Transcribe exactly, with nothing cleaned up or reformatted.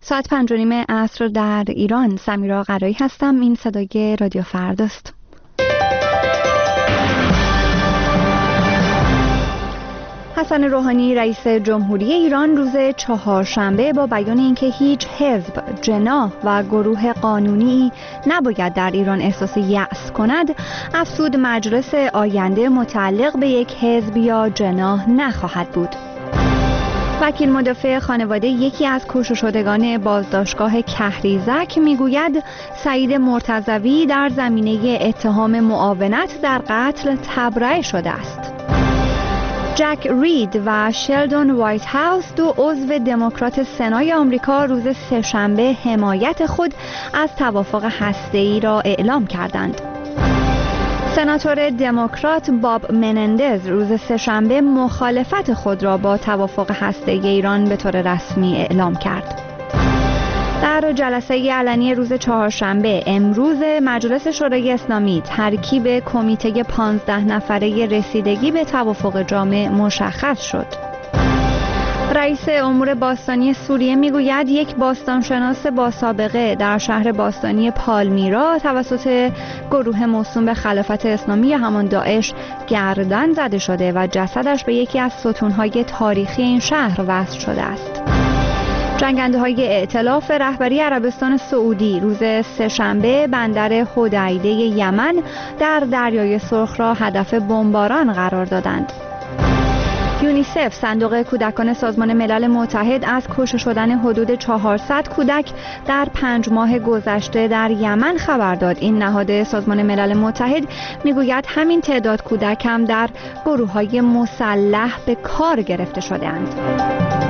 ساعت پنج و نیم عصر در ایران. سمیرا قرایی هستم. این صدای رادیو فرداست. حسن روحانی رئیس جمهوری ایران روز چهارشنبه با بیان اینکه هیچ حزب، جناح و گروه قانونی نباید در ایران احساس یأس کند، افزود مجلس آینده متعلق به یک حزب یا جناح نخواهد بود. وکیل مدافع خانواده یکی از کشته شدگان بازداشتگاه کهریزک میگوید سعید مرتضوی در زمینه اتهام معاونت در قتل تبرئه شده است. جک رید و شلدون وایت هاوس، دو عضو دموکرات سنای آمریکا، روز سه‌شنبه حمایت خود از توافق هسته‌ای را اعلام کردند. سناتور دموکرات باب منندز روز سه‌شنبه مخالفت خود را با توافق هسته‌ای ایران به طور رسمی اعلام کرد. در جلسه علنی روز چهارشنبه امروز مجلس شورای اسلامی ترکیب کمیته پانزده نفره رسیدگی به توافق جامع مشخص شد. رئیس امور باستانی سوریه میگوید یک باستانشناس با سابقه در شهر باستانی پالمیرا توسط گروه موسوم به خلافت اسلامی همان داعش گردن زده شده و جسدش به یکی از ستونهای تاریخی این شهر وصل شده است. جنگنده‌های ائتلاف رهبری عربستان سعودی روز سه‌شنبه بندر حدیده یمن در دریای سرخ را هدف بمباران قرار دادند. یونیسف، صندوق کودکان سازمان ملل متحد، از کشته شدن حدود چهارصد کودک در پنج ماه گذشته در یمن خبر داد. این نهاد سازمان ملل متحد میگوید همین تعداد کودک هم در گروه‌های مسلح به کار گرفته شده‌اند.